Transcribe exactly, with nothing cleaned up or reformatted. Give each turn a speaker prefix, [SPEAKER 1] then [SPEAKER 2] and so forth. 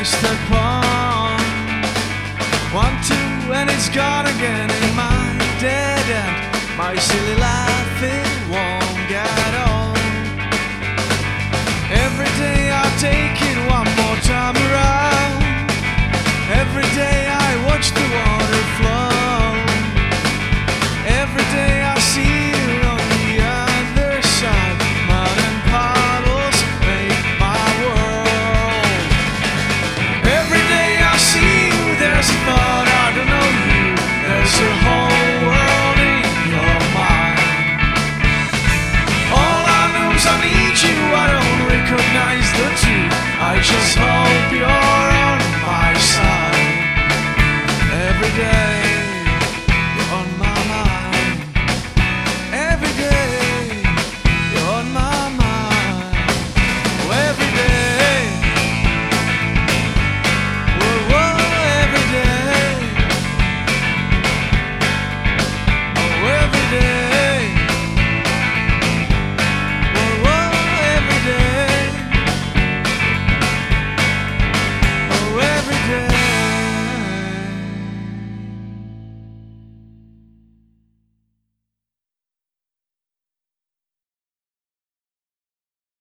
[SPEAKER 1] wasted pawn. One, two, and it's gone again in my dead end. My silly life, it won't get on. Every day I take it one more time around. Every day I watch the water flow. Every day I see you on the other side. Mud and puddles make my world. Every day I see you, there's a thought I don't know you. There's a whole world in your mind. All I know is I need you. I don't recognize the truth. I just hope